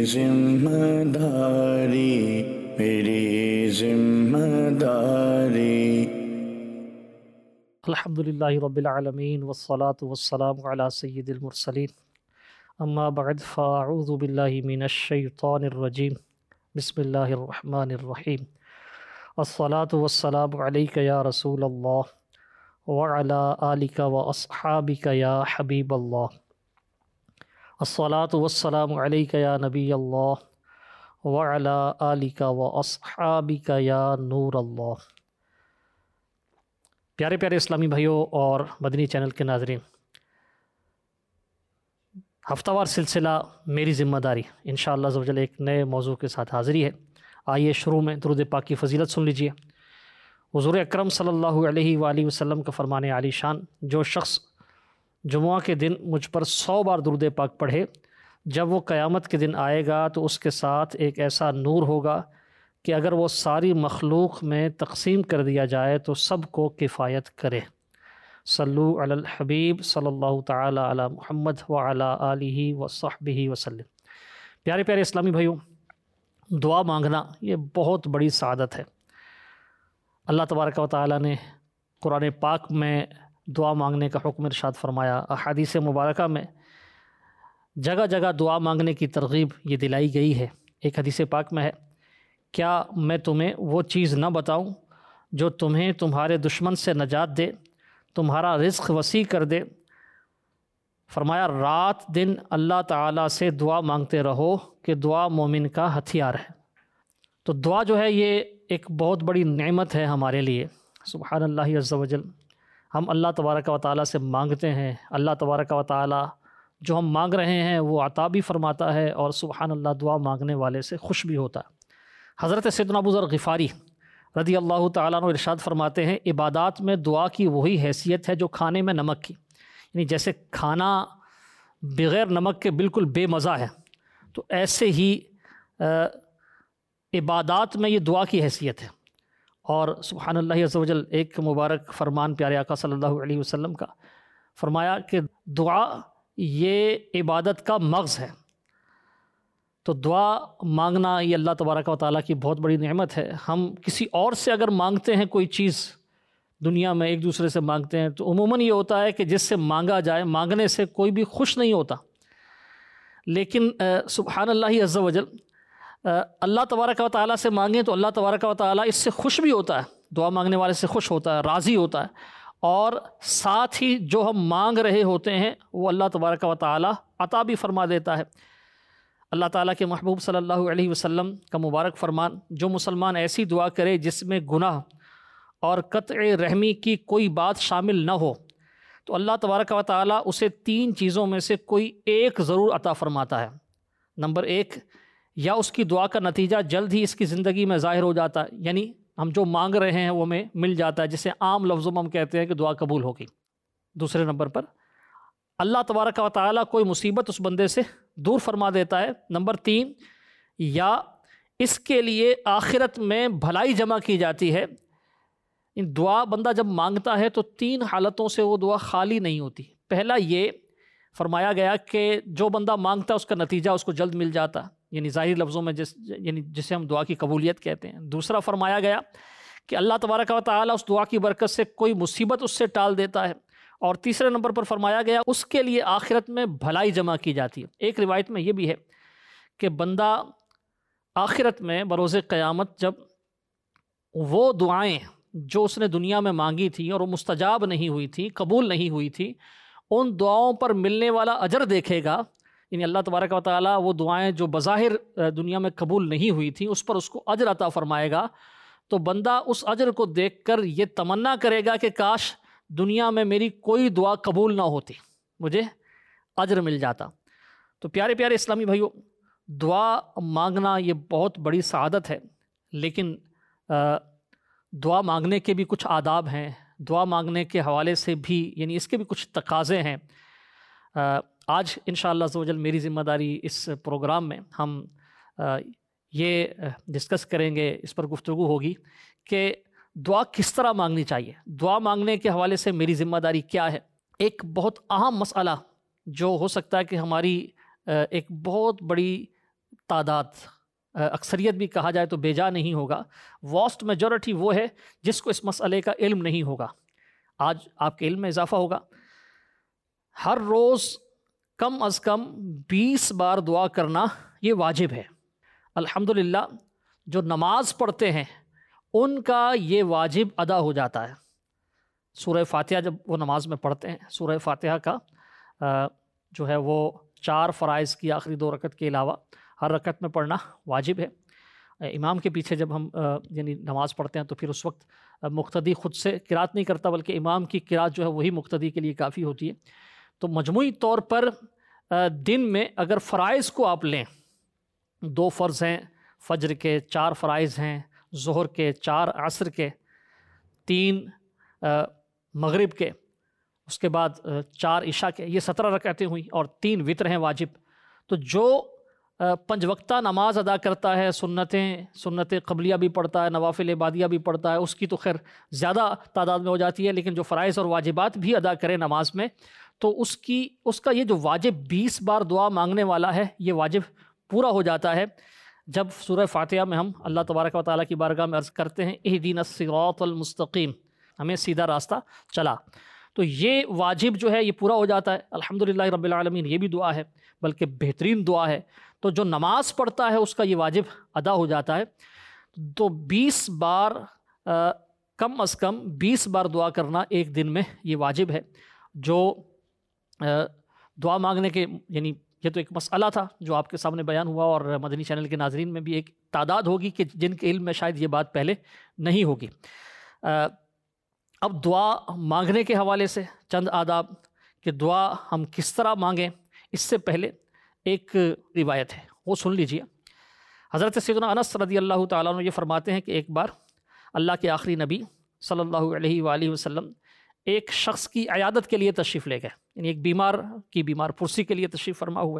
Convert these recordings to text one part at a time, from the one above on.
ذمہ داری، میری ذمہ داری۔ الحمدللہ رب العالمین والصلاة والسلام علی سید المرسلین، اما بعد فاعوذ باللہ من الشیطان الرجیم، بسم اللہ الرحمن الرحیم۔ الصلاة والسلام علیک یا رسول اللہ وعلی آلک واصحابک یا حبیب اللہ۔ الصلاة والسلام علیک یا نبی اللہ وعلی آلک واصحابک یا نور اللہ۔ پیارے پیارے اسلامی بھائیوں اور مدنی چینل کے ناظرین، ہفتہ وار سلسلہ میری ذمہ داری انشاءاللہ عز و جل ایک نئے موضوع کے ساتھ حاضری ہے۔ آئیے شروع میں درود پاک کی فضیلت سن لیجئے۔ حضور اکرم صلی اللہ علیہ وآلہ وسلم کا فرمان عالی شان، جو شخص جمعہ کے دن مجھ پر 100 بار درود پاک پڑھے، جب وہ قیامت کے دن آئے گا تو اس کے ساتھ ایک ایسا نور ہوگا کہ اگر وہ ساری مخلوق میں تقسیم کر دیا جائے تو سب کو کفایت کرے۔ صلو علی الحبیب صلی اللہ تعالی علی محمد وعلی آلہ وصحبہ وسلم۔ پیارے پیارے اسلامی بھائیوں، دعا مانگنا یہ بہت بڑی سعادت ہے۔ اللہ تبارک و تعالی نے قرآن پاک میں دعا مانگنے کا حکم ارشاد فرمایا، احادیث مبارکہ میں جگہ جگہ دعا مانگنے کی ترغیب یہ دلائی گئی ہے۔ ایک حدیث پاک میں ہے، کیا میں تمہیں وہ چیز نہ بتاؤں جو تمہیں تمہارے دشمن سے نجات دے، تمہارا رزق وسیع کر دے؟ فرمایا رات دن اللہ تعالیٰ سے دعا مانگتے رہو کہ دعا مومن کا ہتھیار ہے۔ تو دعا جو ہے یہ ایک بہت بڑی نعمت ہے ہمارے لیے۔ سبحان اللہ عز و جل، ہم اللہ تبارک و تعالیٰ سے مانگتے ہیں، اللہ تبارک و تعالیٰ جو ہم مانگ رہے ہیں وہ عطا بھی فرماتا ہے، اور سبحان اللہ دعا مانگنے والے سے خوش بھی ہوتا ہے۔ حضرت سیدنا ابو ذر غفاری رضی اللہ تعالیٰ عنہ ارشاد فرماتے ہیں، عبادات میں دعا کی وہی حیثیت ہے جو کھانے میں نمک کی، یعنی جیسے کھانا بغیر نمک کے بالکل بے مزہ ہے، تو ایسے ہی عبادات میں یہ دعا کی حیثیت ہے۔ اور سبحان اللہ عز و جل ایک مبارک فرمان پیارے آقا صلی اللہ علیہ وسلم کا فرمایا کہ دعا یہ عبادت کا مغز ہے۔ تو دعا مانگنا یہ اللہ تبارک و تعالیٰ کی بہت بڑی نعمت ہے۔ ہم کسی اور سے اگر مانگتے ہیں کوئی چیز، دنیا میں ایک دوسرے سے مانگتے ہیں، تو عموماً یہ ہوتا ہے کہ جس سے مانگا جائے، مانگنے سے کوئی بھی خوش نہیں ہوتا، لیکن سبحان اللہ عز و جل اللہ تبارک و تعالیٰ سے مانگیں تو اللہ تبارک و تعالیٰ اس سے خوش بھی ہوتا ہے، دعا مانگنے والے سے خوش ہوتا ہے، راضی ہوتا ہے، اور ساتھ ہی جو ہم مانگ رہے ہوتے ہیں وہ اللہ تبارک و تعالیٰ عطا بھی فرما دیتا ہے۔ اللہ تعالیٰ کے محبوب صلی اللہ علیہ وسلم کا مبارک فرمان، جو مسلمان ایسی دعا کرے جس میں گناہ اور قطع رحمی کی کوئی بات شامل نہ ہو، تو اللہ تبارک و تعالیٰ اسے 3 چیزوں میں سے کوئی ایک ضرور عطا فرماتا ہے۔ نمبر 1، یا اس کی دعا کا نتیجہ جلد ہی اس کی زندگی میں ظاہر ہو جاتا ہے، یعنی ہم جو مانگ رہے ہیں وہ ہمیں مل جاتا ہے، جسے عام لفظوں میں ہم کہتے ہیں کہ دعا قبول ہوگی۔ دوسرے نمبر پر اللہ تبارک و تعالیٰ کوئی مصیبت اس بندے سے دور فرما دیتا ہے۔ نمبر 3، یا اس کے لیے آخرت میں بھلائی جمع کی جاتی ہے۔ دعا بندہ جب مانگتا ہے تو 3 حالتوں سے وہ دعا خالی نہیں ہوتی۔ پہلا یہ فرمایا گیا کہ جو بندہ مانگتا ہے اس کا نتیجہ اس کو جلد مل جاتا، یعنی ظاہری لفظوں میں یعنی جسے ہم دعا کی قبولیت کہتے ہیں۔ دوسرا فرمایا گیا کہ اللہ تبارک و تعالیٰ اس دعا کی برکت سے کوئی مصیبت اس سے ٹال دیتا ہے۔ اور تیسرے نمبر پر فرمایا گیا اس کے لیے آخرت میں بھلائی جمع کی جاتی ہے۔ ایک روایت میں یہ بھی ہے کہ بندہ آخرت میں بروز قیامت جب وہ دعائیں جو اس نے دنیا میں مانگی تھی اور وہ مستجاب نہیں ہوئی تھی، قبول نہیں ہوئی تھی، ان دعاؤں پر ملنے والا اجر دیکھے گا، یعنی اللہ تبارک و تعالیٰ وہ دعائیں جو بظاہر دنیا میں قبول نہیں ہوئی تھیں اس پر اس کو اجر عطا فرمائے گا، تو بندہ اس اجر کو دیکھ کر یہ تمنا کرے گا کہ کاش دنیا میں میری کوئی دعا قبول نہ ہوتی، مجھے اجر مل جاتا۔ تو پیارے پیارے اسلامی بھائیوں، دعا مانگنا یہ بہت بڑی سعادت ہے، لیکن دعا مانگنے کے بھی کچھ آداب ہیں، دعا مانگنے کے حوالے سے بھی یعنی اس کے بھی کچھ تقاضے ہیں۔ آج انشاءاللہ عز و جل میری ذمہ داری اس پروگرام میں ہم یہ ڈسکس کریں گے، اس پر گفتگو ہوگی کہ دعا کس طرح مانگنی چاہیے، دعا مانگنے کے حوالے سے میری ذمہ داری کیا ہے۔ ایک بہت اہم مسئلہ جو ہو سکتا ہے کہ ہماری ایک بہت بڑی تعداد، اکثریت بھی کہا جائے تو بیجا نہیں ہوگا، واسٹ میجورٹی وہ ہے جس کو اس مسئلے کا علم نہیں ہوگا۔ آج آپ کے علم میں اضافہ ہوگا۔ ہر روز کم از کم 20 بار دعا کرنا یہ واجب ہے۔ الحمدللہ جو نماز پڑھتے ہیں ان کا یہ واجب ادا ہو جاتا ہے۔ سورہ فاتحہ جب وہ نماز میں پڑھتے ہیں، سورہ فاتحہ کا جو ہے وہ 4 فرائض کی آخری 2 رکعت کے علاوہ ہر رکعت میں پڑھنا واجب ہے۔ امام کے پیچھے جب ہم یعنی نماز پڑھتے ہیں تو پھر اس وقت مقتدی خود سے قرات نہیں کرتا، بلکہ امام کی قرات جو ہے وہی مقتدی کے لیے کافی ہوتی ہے۔ تو مجموعی طور پر دن میں اگر فرائض کو آپ لیں، 2 فرض ہیں فجر کے، 4 فرائض ہیں ظہر کے، 4 عصر کے، 3 مغرب کے، اس کے بعد 4 عشاء کے، یہ 17 رکعتیں ہوئیں اور 3 وتر ہیں واجب۔ تو جو 5 وقتہ نماز ادا کرتا ہے، سنت قبلیہ بھی پڑھتا ہے، نوافل عبادیہ بھی پڑھتا ہے، اس کی تو خیر زیادہ تعداد میں ہو جاتی ہے، لیکن جو فرائض اور واجبات بھی ادا کرے نماز میں، تو اس کا یہ جو واجب 20 بار دعا مانگنے والا ہے، یہ واجب پورا ہو جاتا ہے جب سورہ فاتحہ میں ہم اللہ تبارک و تعالیٰ کی بارگاہ میں عرض کرتے ہیں اہدینا الصراط المستقیم، ہمیں سیدھا راستہ چلا۔ تو یہ واجب جو ہے یہ پورا ہو جاتا ہے۔ الحمدللہ رب العالمین یہ بھی دعا ہے، بلکہ بہترین دعا ہے۔ تو جو نماز پڑھتا ہے اس کا یہ واجب ادا ہو جاتا ہے۔ تو 20 بار کم از کم 20 بار دعا کرنا ایک دن میں یہ واجب ہے۔ جو دعا مانگنے کے یعنی یہ تو ایک مسئلہ تھا جو آپ کے سامنے بیان ہوا، اور مدنی چینل کے ناظرین میں بھی ایک تعداد ہوگی کہ جن کے علم میں شاید یہ بات پہلے نہیں ہوگی۔ اب دعا مانگنے کے حوالے سے چند آداب کہ دعا ہم کس طرح مانگیں، اس سے پہلے ایک روایت ہے وہ سن لیجئے۔ حضرت سیدنا انس رضی اللہ تعالیٰ عنہ یہ فرماتے ہیں کہ ایک بار اللہ کے آخری نبی صلی اللہ علیہ وآلہ وسلم ایک شخص کی عیادت کے لیے تشریف لے گئے، یعنی ایک بیمار پرسی کے لیے تشریف فرما ہوئے۔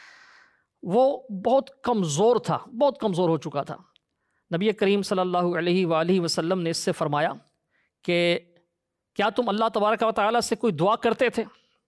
وہ بہت کمزور تھا، بہت کمزور ہو چکا تھا۔ نبی کریم صلی اللہ علیہ وآلہ وسلم نے اس سے فرمایا کہ کیا تم اللہ تبارک و تعالیٰ سے کوئی دعا کرتے تھے؟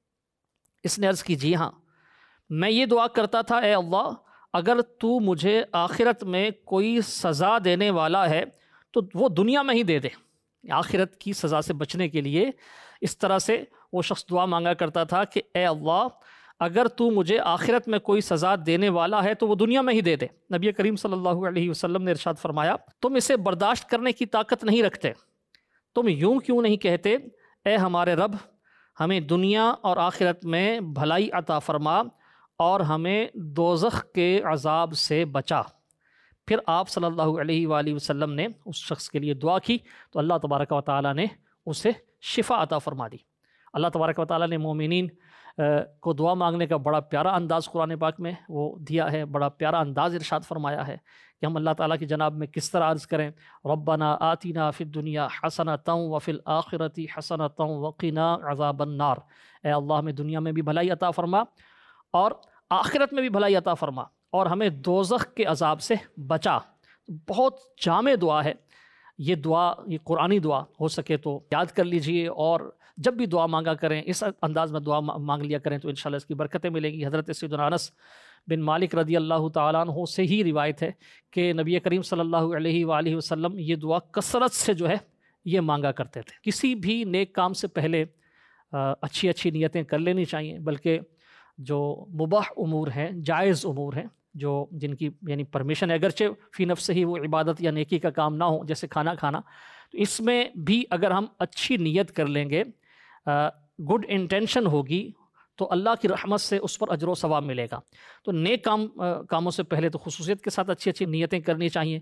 اس نے عرض کی جی ہاں، میں یہ دعا کرتا تھا، اے اللہ اگر تو مجھے آخرت میں کوئی سزا دینے والا ہے تو وہ دنیا میں ہی دے دے۔ آخرت کی سزا سے بچنے کے لیے اس طرح سے وہ شخص دعا مانگا کرتا تھا کہ اے اللہ اگر تو مجھے آخرت میں کوئی سزا دینے والا ہے تو وہ دنیا میں ہی دے دے۔ نبی کریم صلی اللہ علیہ وسلم نے ارشاد فرمایا تم اسے برداشت کرنے کی طاقت نہیں رکھتے، تم یوں کیوں نہیں کہتے اے ہمارے رب ہمیں دنیا اور آخرت میں بھلائی عطا فرما اور ہمیں دوزخ کے عذاب سے بچا۔ پھر آپ صلی اللہ علیہ وآلہ وسلم نے اس شخص کے لیے دعا کی تو اللہ تبارک و تعالیٰ نے اسے شفا عطا فرما دی۔ اللہ تبارک و تعالیٰ نے مومنین کو دعا مانگنے کا بڑا پیارا انداز قرآن پاک میں وہ دیا ہے، بڑا پیارا انداز ارشاد فرمایا ہے کہ ہم اللہ تعالیٰ کی جناب میں کس طرح عرض کریں ربنا آتنا فی الدنیا حسنۃ وفی الآخرۃ حسنۃ وقنا عذاب النار، اے اللہ ہمیں دنیا میں بھی بھلائی عطا فرما اور آخرت میں بھی بھلائی عطا فرما اور ہمیں دوزخ کے عذاب سے بچا۔ بہت جامع دعا ہے یہ دعا، یہ قرآنی دعا، ہو سکے تو یاد کر لیجئے اور جب بھی دعا مانگا کریں اس انداز میں دعا مانگ لیا کریں تو انشاءاللہ اس کی برکتیں ملیں گی۔ حضرت سیدنا انس بن مالک رضی اللہ تعالیٰ عنہ سے ہی روایت ہے کہ نبی کریم صلی اللہ علیہ وآلہ وسلم یہ دعا کثرت سے جو ہے یہ مانگا کرتے تھے۔ کسی بھی نیک کام سے پہلے اچھی نیتیں کر لینی چاہیے، بلکہ جو مباح امور ہیں، جائز امور ہیں، جن کی یعنی پرمیشن ہے، اگرچہ فی نفس ہی وہ عبادت یا نیکی کا کام نہ ہو، جیسے کھانا کھانا، تو اس میں بھی اگر ہم اچھی نیت کر لیں گے، گڈ انٹینشن ہوگی تو اللہ کی رحمت سے اس پر اجر و ثواب ملے گا۔ تو نیک کاموں سے پہلے تو خصوصیت کے ساتھ اچھی نیتیں کرنی چاہیے۔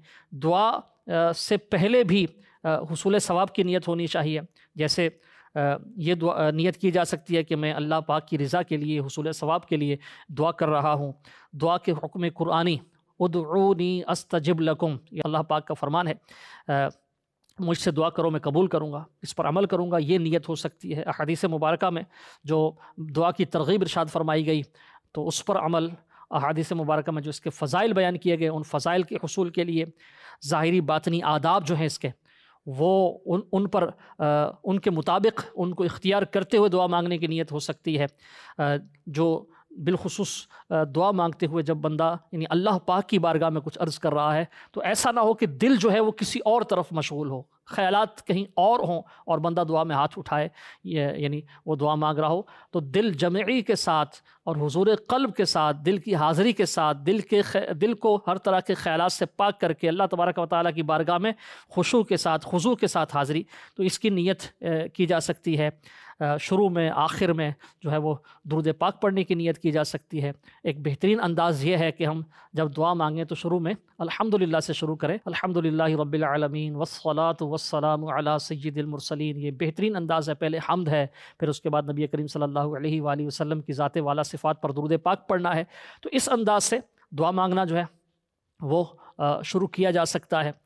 دعا سے پہلے بھی حصول ثواب کی نیت ہونی چاہیے، جیسے یہ نیت کی جا سکتی ہے کہ میں اللہ پاک کی رضا کے لیے، حصول ثواب کے لیے دعا کر رہا ہوں۔ دعا کے حکم قرآنی ادعونی استجب لکم، یہ اللہ پاک کا فرمان ہے، مجھ سے دعا کرو میں قبول کروں گا، اس پر عمل کروں گا، یہ نیت ہو سکتی ہے۔ احادیث مبارکہ میں جو دعا کی ترغیب ارشاد فرمائی گئی تو اس پر عمل، احادیث مبارکہ میں جو اس کے فضائل بیان کیے گئے، ان فضائل کے حصول کے لیے ظاہری باطنی آداب جو ہیں اس کے، وہ ان پر ان کے مطابق ان کو اختیار کرتے ہوئے دعا مانگنے کی نیت ہو سکتی ہے۔ جو بالخصوص دعا مانگتے ہوئے جب بندہ یعنی اللہ پاک کی بارگاہ میں کچھ عرض کر رہا ہے تو ایسا نہ ہو کہ دل جو ہے وہ کسی اور طرف مشغول ہو، خیالات کہیں اور ہوں اور بندہ دعا میں ہاتھ اٹھائے یعنی وہ دعا مانگ رہا ہو، تو دل جمعی کے ساتھ اور حضور قلب کے ساتھ، دل کی حاضری کے ساتھ، دل کو ہر طرح کے خیالات سے پاک کر کے اللہ تبارک و تعالیٰ کی بارگاہ میں خشوع کے ساتھ، خضوع کے ساتھ حاضری، تو اس کی نیت کی جا سکتی ہے۔ شروع میں آخر میں جو ہے وہ درود پاک پڑھنے کی نیت کی جا سکتی ہے۔ ایک بہترین انداز یہ ہے کہ ہم جب دعا مانگیں تو شروع میں الحمدللہ سے شروع کریں، الحمدللہ رب العالمین والصلاة والسلام علی سید المرسلین، یہ بہترین انداز ہے۔ پہلے حمد ہے، پھر اس کے بعد نبی کریم صلی اللہ علیہ وآلہ وسلم کی ذات والا صفات پر درود پاک پڑھنا ہے۔ تو اس انداز سے دعا مانگنا جو ہے وہ شروع کیا جا سکتا ہے۔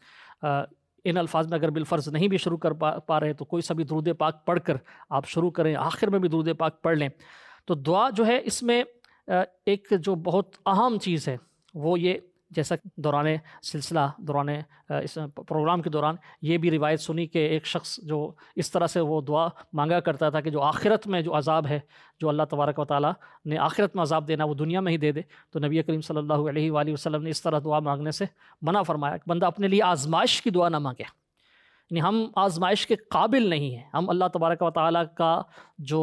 ان الفاظ میں اگر بالفرض نہیں بھی شروع کر پا رہے تو کوئی سا بھی درود پاک پڑھ کر آپ شروع کریں، آخر میں بھی درود پاک پڑھ لیں۔ تو دعا جو ہے اس میں ایک جو بہت اہم چیز ہے وہ یہ، جیسا دوران سلسلہ دوران اس پروگرام کے دوران یہ بھی روایت سنی کہ ایک شخص جو اس طرح سے وہ دعا مانگا کرتا تھا کہ جو آخرت میں جو عذاب ہے، جو اللہ تبارک و تعالیٰ نے آخرت میں عذاب دینا وہ دنیا میں ہی دے دے، تو نبی کریم صلی اللہ علیہ وآلہ وسلم نے اس طرح دعا مانگنے سے منع فرمایا کہ بندہ اپنے لیے آزمائش کی دعا نہ مانگے، یعنی ہم آزمائش کے قابل نہیں ہیں، ہم اللہ تبارک و تعالیٰ کا جو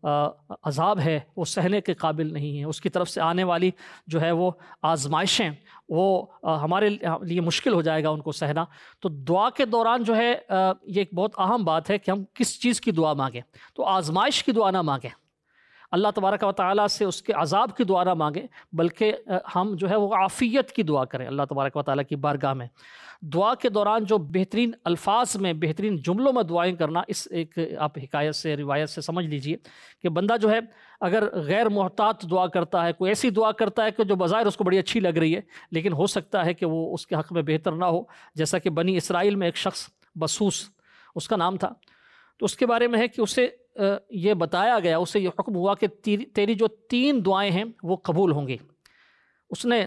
عذاب ہے وہ سہنے کے قابل نہیں ہیں، اس کی طرف سے آنے والی جو ہے وہ آزمائشیں وہ ہمارے لیے مشکل ہو جائے گا ان کو سہنا۔ تو دعا کے دوران جو ہے یہ ایک بہت اہم بات ہے کہ ہم کس چیز کی دعا مانگیں، تو آزمائش کی دعا نہ مانگیں، اللہ تبارک و تعالیٰ سے اس کے عذاب کی دعا نہ مانگیں، بلکہ ہم جو ہے وہ عافیت کی دعا کریں اللہ تبارک و تعالیٰ کی بارگاہ میں۔ دعا کے دوران جو بہترین الفاظ میں، بہترین جملوں میں دعائیں کرنا، اس ایک آپ حکایت سے، روایت سے سمجھ لیجئے کہ بندہ جو ہے اگر غیر محتاط دعا کرتا ہے، کوئی ایسی دعا کرتا ہے کہ جو بظاہر اس کو بڑی اچھی لگ رہی ہے لیکن ہو سکتا ہے کہ وہ اس کے حق میں بہتر نہ ہو، جیسا کہ بنی اسرائیل میں ایک شخص بسوس اس کا نام تھا، تو اس کے بارے میں ہے کہ اسے یہ بتایا گیا، اسے یہ حکم ہوا کہ تیری جو 3 دعائیں ہیں وہ قبول ہوں گی۔ اس نے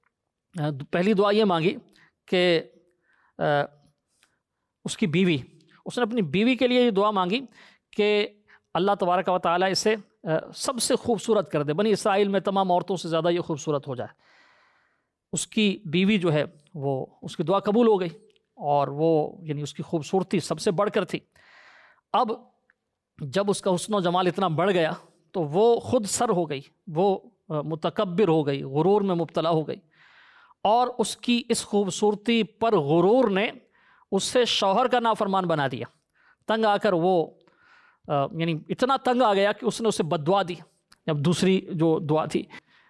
پہلی دعا یہ مانگی کہ اس کی بیوی، اس نے اپنی بیوی کے لیے یہ دعا مانگی کہ اللہ تبارک و تعالیٰ اسے سب سے خوبصورت کر دے، بنی اسرائیل میں تمام عورتوں سے زیادہ یہ خوبصورت ہو جائے۔ اس کی بیوی جو ہے وہ، اس کی دعا قبول ہو گئی اور وہ یعنی اس کی خوبصورتی سب سے بڑھ کر تھی۔ اب جب اس کا حسن و جمال اتنا بڑھ گیا تو وہ خود سر ہو گئی، وہ متکبر ہو گئی، غرور میں مبتلا ہو گئی، اور اس کی اس خوبصورتی پر غرور نے اس سے شوہر کا نافرمان بنا دیا۔ تنگ آ کر وہ یعنی اتنا تنگ آ گیا کہ اس نے اسے بد دعا دی، جب دوسری جو دعا تھی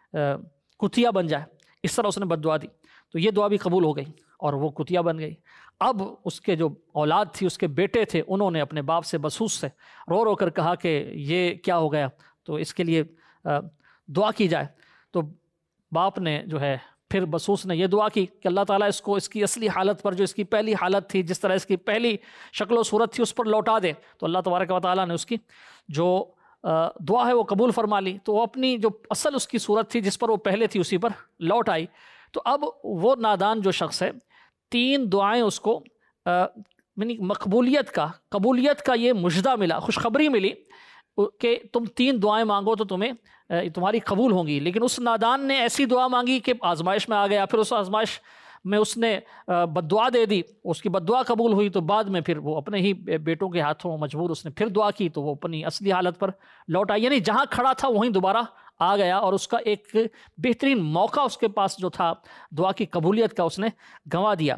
کتیا بن جائے، اس طرح اس نے بد دعا دی، تو یہ دعا بھی قبول ہو گئی اور وہ کتیا بن گئی۔ اب اس کے جو اولاد تھی، اس کے بیٹے تھے، انہوں نے اپنے باپ سے بسوس سے رو رو کر کہا کہ یہ کیا ہو گیا، تو اس کے لیے دعا کی جائے۔ تو باپ نے جو ہے پھر بسوس نے یہ دعا کی کہ اللہ تعالیٰ اس کو اس کی اصلی حالت پر، جو اس کی پہلی حالت تھی، جس طرح اس کی پہلی شکل و صورت تھی، اس پر لوٹا دے۔ تو اللہ تبارک و تعالیٰ نے اس کی جو دعا ہے وہ قبول فرما لی، تو وہ اپنی جو اصل اس کی صورت تھی جس پر وہ پہلے تھی اسی پر لوٹ آئی۔ تو اب وہ نادان جو شخص ہے، 3 دعائیں اس کو یعنی قبولیت کا یہ مژدہ ملا، خوشخبری ملی کہ تم 3 دعائیں مانگو تو تمہاری قبول ہوں گی، لیکن اس نادان نے ایسی دعا مانگی کہ آزمائش میں آ گیا، پھر اس آزمائش میں اس نے بد دعا دے دی، اس کی بد دعا قبول ہوئی، تو بعد میں پھر وہ اپنے ہی بیٹوں کے ہاتھوں مجبور اس نے پھر دعا کی تو وہ اپنی اصلی حالت پر لوٹ آئی، یعنی جہاں کھڑا تھا وہیں دوبارہ آ گیا، اور اس کا ایک بہترین موقع اس کے پاس جو تھا دعا کی قبولیت کا، اس نے گنوا دیا۔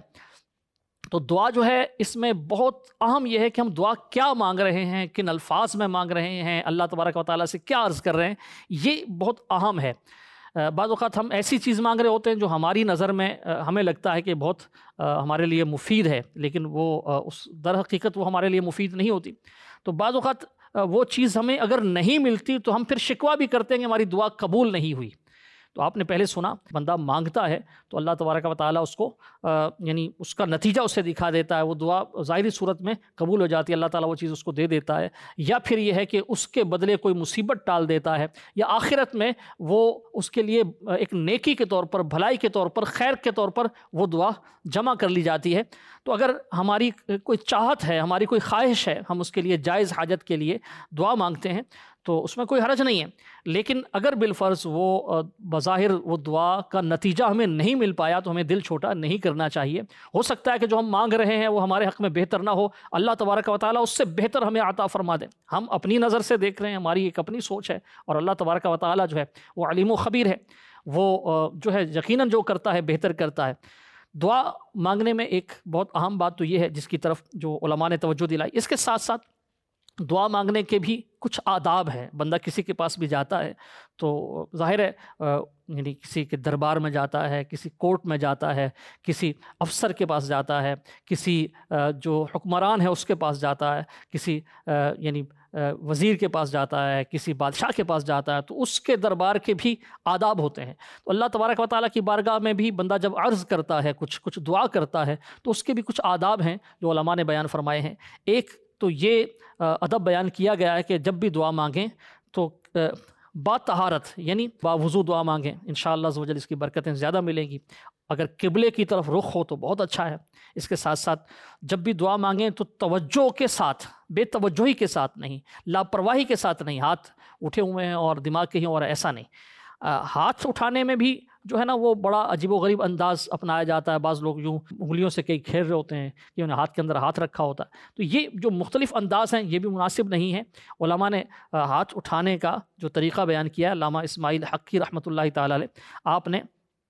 تو دعا جو ہے اس میں بہت اہم یہ ہے کہ ہم دعا کیا مانگ رہے ہیں، کن الفاظ میں مانگ رہے ہیں، اللہ تبارک و تعالیٰ سے کیا عرض کر رہے ہیں، یہ بہت اہم ہے۔ بعض اوقات ہم ایسی چیز مانگ رہے ہوتے ہیں جو ہماری نظر میں ہمیں لگتا ہے کہ بہت ہمارے لیے مفید ہے، لیکن وہ اس در حقیقت وہ ہمارے لیے مفید نہیں ہوتی۔ تو بعض اوقات وہ چیز ہمیں اگر نہیں ملتی تو ہم پھر شکوہ بھی کرتے ہیں کہ ہماری دعا قبول نہیں ہوئی۔ تو آپ نے پہلے سنا بندہ مانگتا ہے تو اللہ تبارک و تعالیٰ اس کو یعنی اس کا نتیجہ اسے دکھا دیتا ہے، وہ دعا ظاہری صورت میں قبول ہو جاتی ہے، اللہ تعالیٰ وہ چیز اس کو دے دیتا ہے، یا پھر یہ ہے کہ اس کے بدلے کوئی مصیبت ٹال دیتا ہے، یا آخرت میں وہ اس کے لیے ایک نیکی کے طور پر، بھلائی کے طور پر، خیر کے طور پر وہ دعا جمع کر لی جاتی ہے۔ تو اگر ہماری کوئی چاہت ہے، ہماری کوئی خواہش ہے، ہم اس کے لیے جائز حاجت کے لیے دعا مانگتے ہیں تو اس میں کوئی حرج نہیں ہے، لیکن اگر بالفرض وہ بظاہر وہ دعا کا نتیجہ ہمیں نہیں مل پایا تو ہمیں دل چھوٹا نہیں کرنا چاہیے۔ ہو سکتا ہے کہ جو ہم مانگ رہے ہیں وہ ہمارے حق میں بہتر نہ ہو، اللہ تبارک و تعالیٰ اس سے بہتر ہمیں عطا فرما دے۔ ہم اپنی نظر سے دیکھ رہے ہیں، ہماری ایک اپنی سوچ ہے، اور اللہ تبارک و تعالیٰ جو ہے وہ علیم و خبیر ہے، وہ جو ہے یقیناً جو کرتا ہے بہتر کرتا ہے۔ دعا مانگنے میں ایک بہت اہم بات تو یہ ہے جس کی طرف جو علماء نے توجہ دلائی، اس کے ساتھ ساتھ دعا مانگنے کے بھی کچھ آداب ہیں۔ بندہ کسی کے پاس بھی جاتا ہے تو ظاہر ہے یعنی کسی کے دربار میں جاتا ہے، کسی کورٹ میں جاتا ہے، کسی افسر کے پاس جاتا ہے، کسی جو حکمران ہے اس کے پاس جاتا ہے، کسی یعنی وزیر کے پاس جاتا ہے، کسی بادشاہ کے پاس جاتا ہے، تو اس کے دربار کے بھی آداب ہوتے ہیں۔ تو اللہ تبارک و تعالیٰ کی بارگاہ میں بھی بندہ جب عرض کرتا ہے، کچھ دعا کرتا ہے، تو اس کے بھی کچھ آداب ہیں جو علماء نے بیان فرمائے ہیں۔ ایک تو یہ ادب بیان کیا گیا ہے کہ جب بھی دعا مانگیں تو با طہارت یعنی باوضو دعا مانگیں، انشاءاللہ عز و جل اس کی برکتیں زیادہ ملیں گی۔ اگر قبلے کی طرف رخ ہو تو بہت اچھا ہے۔ اس کے ساتھ ساتھ جب بھی دعا مانگیں تو توجہ کے ساتھ، بے توجہی کے ساتھ نہیں، لاپرواہی کے ساتھ نہیں، ہاتھ اٹھے ہوئے ہیں اور دماغ کے ہی اور ایسا نہیں۔ ہاتھ اٹھانے میں بھی جو ہے نا وہ بڑا عجیب و غریب انداز اپنایا جاتا ہے، بعض لوگ یوں انگلیوں سے کئی کھیر رہے ہوتے ہیں کہ انہیں ہاتھ کے اندر ہاتھ رکھا ہوتا ہے، تو یہ جو مختلف انداز ہیں یہ بھی مناسب نہیں ہے۔ علماء نے ہاتھ اٹھانے کا جو طریقہ بیان کیا ہے، علامہ اسماعیل حقی رحمۃ اللہ تعالیٰ علیہ، آپ نے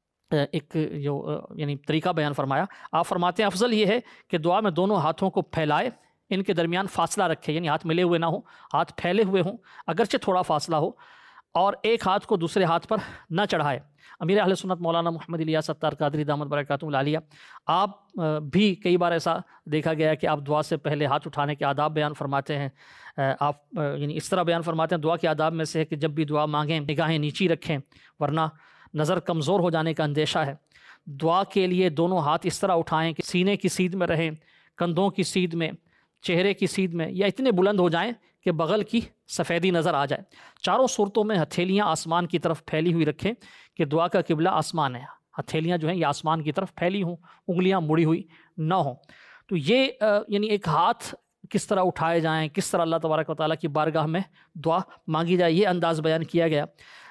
ایک جو یعنی طریقہ بیان فرمایا۔ آپ فرماتے ہیں افضل یہ ہے کہ دعا میں دونوں ہاتھوں کو پھیلائے، ان کے درمیان فاصلہ رکھے، یعنی ہاتھ ملے ہوئے نہ ہوں، ہاتھ پھیلے ہوئے ہوں اگرچہ تھوڑا فاصلہ ہو، اور ایک ہاتھ کو دوسرے ہاتھ پر نہ چڑھائے۔ امیر اہل سنت مولانا محمد الیاس ستار قادری دامت برکاتہم العالیہ، آپ بھی کئی بار ایسا دیکھا گیا ہے کہ آپ دعا سے پہلے ہاتھ اٹھانے کے آداب بیان فرماتے ہیں۔ آپ یعنی اس طرح بیان فرماتے ہیں، دعا کے آداب میں سے ہے کہ جب بھی دعا مانگیں نگاہیں نیچی رکھیں ورنہ نظر کمزور ہو جانے کا اندیشہ ہے۔ دعا کے لیے دونوں ہاتھ اس طرح اٹھائیں کہ سینے کی سیدھ میں رہیں، کندھوں کی سیدھ میں، چہرے کی سیدھ میں، یا اتنے بلند ہو جائیں کہ بغل کی سفیدی نظر آ جائے۔ چاروں صورتوں میں ہتھیلیاں آسمان کی طرف پھیلی ہوئی رکھیں کہ دعا کا قبلہ آسمان ہے، ہتھیلیاں جو ہیں یہ آسمان کی طرف پھیلی ہوں، انگلیاں مڑی ہوئی نہ ہوں۔ تو یہ یعنی ایک ہاتھ کس طرح اٹھائے جائیں، کس طرح اللہ تبارک و تعالیٰ کی بارگاہ میں دعا مانگی جائے، یہ انداز بیان کیا گیا۔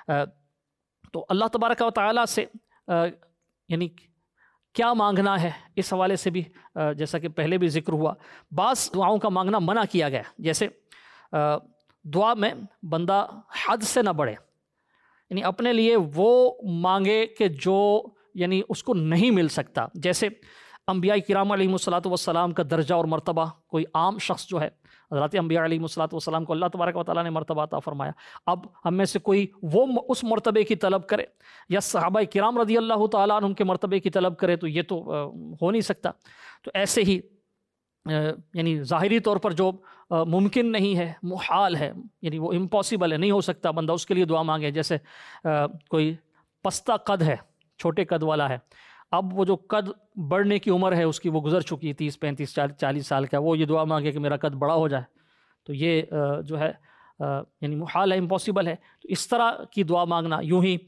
تو اللہ تبارک و تعالیٰ سے یعنی کیا مانگنا ہے، اس حوالے سے بھی جیسا کہ پہلے بھی ذکر ہوا، بعض دعاؤں کا مانگنا منع کیا گیا، جیسے دعا میں بندہ حد سے نہ بڑھے، یعنی اپنے لیے وہ مانگے کہ جو یعنی اس کو نہیں مل سکتا۔ جیسے انبیاء کرام علیہم الصلاۃ والسلام کا درجہ اور مرتبہ، کوئی عام شخص جو ہے، حضرات انبیاء علیہم الصلاۃ والسلام کو اللہ تبارک و تعالیٰ نے مرتبہ عطا فرمایا، اب ہم میں سے کوئی وہ اس مرتبے کی طلب کرے یا صحابہ کرام رضی اللہ تعالیٰ عنہم کے مرتبے کی طلب کرے تو یہ تو ہو نہیں سکتا۔ تو ایسے ہی یعنی ظاہری طور پر جو ممکن نہیں ہے، محال ہے، یعنی وہ امپاسبل ہے، نہیں ہو سکتا، بندہ اس کے لیے دعا مانگے۔ جیسے کوئی پستہ قد ہے، چھوٹے قد والا ہے، اب وہ جو قد بڑھنے کی عمر ہے اس کی وہ گزر چکی 30 35 40 سال کا، وہ یہ دعا مانگے کہ میرا قد بڑا ہو جائے، تو یہ جو ہے یعنی محال ہے، امپاسبل ہے۔ تو اس طرح کی دعا مانگنا، یوں ہی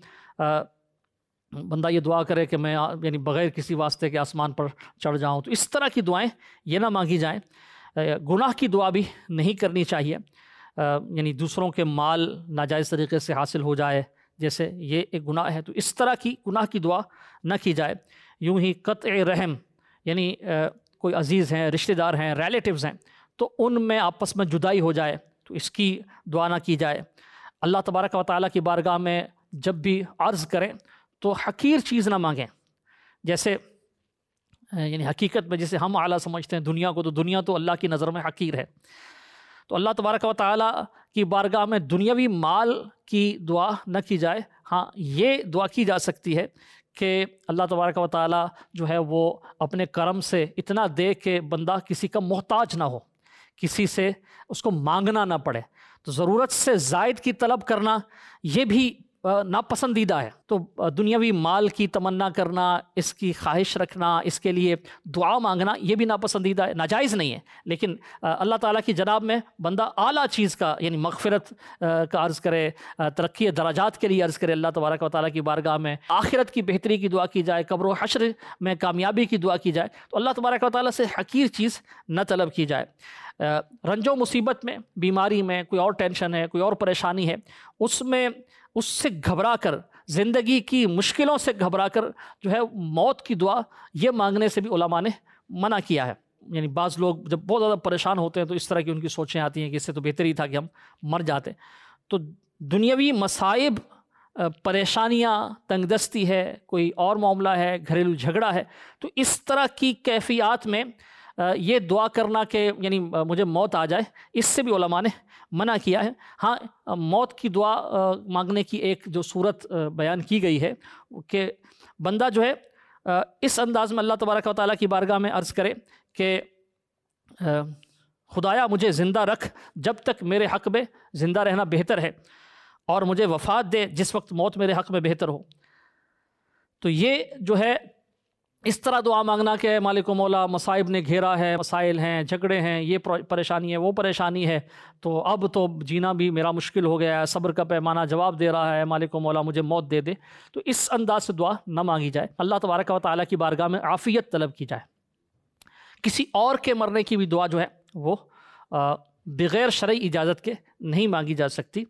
بندہ یہ دعا کرے کہ میں یعنی بغیر کسی واسطے کے آسمان پر چڑھ جاؤں، تو اس طرح کی دعائیں یہ نہ مانگی جائیں۔ گناہ کی دعا بھی نہیں کرنی چاہیے، یعنی دوسروں کے مال ناجائز طریقے سے حاصل ہو جائے، جیسے یہ ایک گناہ ہے، تو اس طرح کی گناہ کی دعا نہ کی جائے۔ یوں ہی قطع رحم، یعنی کوئی عزیز ہیں، رشتہ دار ہیں، ریلیٹیوز ہیں، تو ان میں آپس میں جدائی ہو جائے تو اس کی دعا نہ کی جائے۔ اللہ تبارک و تعالیٰ کی بارگاہ میں جب بھی عرض کریں تو حقیر چیز نہ مانگیں، جیسے یعنی حقیقت میں جسے ہم اعلیٰ سمجھتے ہیں دنیا کو، تو دنیا تو اللہ کی نظر میں حقیر ہے۔ تو اللہ تبارک و تعالیٰ کی بارگاہ میں دنیاوی مال کی دعا نہ کی جائے۔ ہاں یہ دعا کی جا سکتی ہے کہ اللہ تبارک و تعالیٰ جو ہے وہ اپنے کرم سے اتنا دے کہ بندہ کسی کا محتاج نہ ہو، کسی سے اس کو مانگنا نہ پڑے۔ تو ضرورت سے زائد کی طلب کرنا یہ بھی ناپسندیدہ ہے۔ تو دنیاوی مال کی تمنا کرنا، اس کی خواہش رکھنا، اس کے لیے دعا مانگنا، یہ بھی ناپسندیدہ ہے، ناجائز نہیں ہے۔ لیکن اللہ تعالیٰ کی جناب میں بندہ اعلیٰ چیز کا یعنی مغفرت کا عرض کرے، ترقی درجات کے لیے عرض کرے اللہ تبارک و تعالیٰ کی بارگاہ میں، آخرت کی بہتری کی دعا کی جائے، قبر و حشر میں کامیابی کی دعا کی جائے، تو اللہ تبارک و تعالیٰ سے حقیر چیز نہ طلب کی جائے۔ رنج و مصیبت میں، بیماری میں، کوئی اور ٹینشن ہے، کوئی اور پریشانی ہے، اس سے گھبرا کر، زندگی کی مشکلوں سے گھبرا کر جو ہے موت کی دعا یہ مانگنے سے بھی علماء نے منع کیا ہے۔ یعنی بعض لوگ جب بہت زیادہ پریشان ہوتے ہیں تو اس طرح کی ان کی سوچیں آتی ہیں کہ اس سے تو بہتر ہی تھا کہ ہم مر جاتے۔ تو دنیاوی مصائب، پریشانیاں، تنگ دستی ہے، کوئی اور معاملہ ہے، گھریلو جھگڑا ہے، تو اس طرح کی کیفیات میں یہ دعا کرنا کہ یعنی مجھے موت آ جائے، اس سے بھی علماء نے منع کیا ہے۔ ہاں، موت کی دعا مانگنے کی ایک جو صورت بیان کی گئی ہے کہ بندہ جو ہے اس انداز میں اللہ تبارک و تعالیٰ کی بارگاہ میں عرض کرے کہ خدایا مجھے زندہ رکھ جب تک میرے حق میں زندہ رہنا بہتر ہے، اور مجھے وفات دے جس وقت موت میرے حق میں بہتر ہو۔ تو یہ جو ہے اس طرح دعا مانگنا کہ مالک و مولا مصائب نے گھیرا ہے، مسائل ہیں، جھگڑے ہیں، یہ پریشانی ہے، وہ پریشانی ہے، تو اب تو جینا بھی میرا مشکل ہو گیا ہے، صبر کا پیمانہ جواب دے رہا ہے، مالک و مولا مجھے موت دے دے، تو اس انداز سے دعا نہ مانگی جائے۔ اللہ تبارک و تعالیٰ کی بارگاہ میں عافیت طلب کی جائے۔ کسی اور کے مرنے کی بھی دعا جو ہے وہ بغیر شرعی اجازت کے نہیں مانگی جا سکتی۔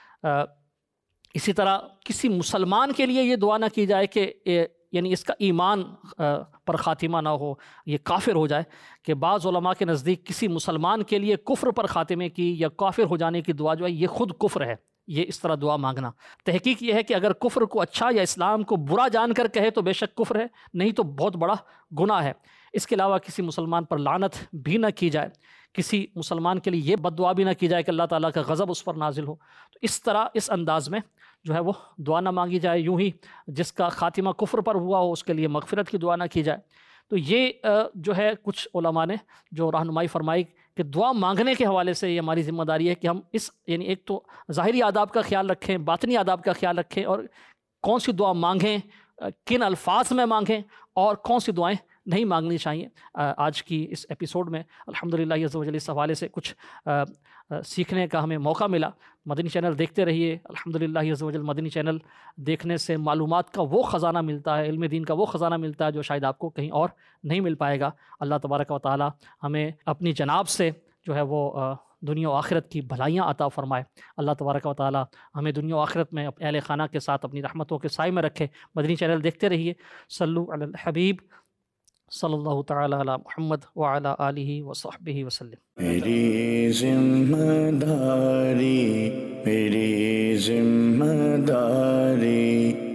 اسی طرح کسی مسلمان کے لیے یہ دعا نہ کی جائے کہ یعنی اس کا ایمان پر خاتمہ نہ ہو، یہ کافر ہو جائے، کہ بعض علماء کے نزدیک کسی مسلمان کے لیے کفر پر خاتمے کی یا کافر ہو جانے کی دعا جو ہے یہ خود کفر ہے، یہ اس طرح دعا مانگنا۔ تحقیق یہ ہے کہ اگر کفر کو اچھا یا اسلام کو برا جان کر کہے تو بے شک کفر ہے، نہیں تو بہت بڑا گناہ ہے۔ اس کے علاوہ کسی مسلمان پر لعنت بھی نہ کی جائے، کسی مسلمان کے لیے یہ بد دعا بھی نہ کی جائے کہ اللہ تعالیٰ کا غضب اس پر نازل ہو۔ تو اس طرح اس انداز میں جو ہے وہ دعا نہ مانگی جائے۔ یوں ہی جس کا خاتمہ کفر پر ہوا ہو اس کے لیے مغفرت کی دعا نہ کی جائے۔ تو یہ جو ہے کچھ علماء نے جو رہنمائی فرمائی کہ دعا مانگنے کے حوالے سے یہ ہماری ذمہ داری ہے کہ ہم اس یعنی ایک تو ظاہری آداب کا خیال رکھیں، باطنی آداب کا خیال رکھیں، اور کون سی دعا مانگیں، کن الفاظ میں مانگیں، اور کون سی دعائیں نہیں مانگنی چاہیے۔ آج کی اس ایپیسوڈ میں الحمدللہ عز و جل اس حوالے سے کچھ سیکھنے کا ہمیں موقع ملا۔ مدنی چینل دیکھتے رہیے، الحمدللہ عز و جل مدنی چینل دیکھنے سے معلومات کا وہ خزانہ ملتا ہے، علم دین کا وہ خزانہ ملتا ہے جو شاید آپ کو کہیں اور نہیں مل پائے گا۔ اللہ تبارک و تعالی ہمیں اپنی جناب سے جو ہے وہ دنیا و آخرت کی بھلائیاں عطا فرمائے۔ اللہ تبارک و تعالی ہمیں دنیا و آخرت میں اہل خانہ کے ساتھ اپنی رحمتوں کے سائے میں رکھے۔ مدنی چینل دیکھتے رہیے۔ صلو علی الحبیب صلی اللہ تعالی علی محمد وعلی آلہ وصحبہ وسلم۔ میری ذمہ داری، میری ذمہ داری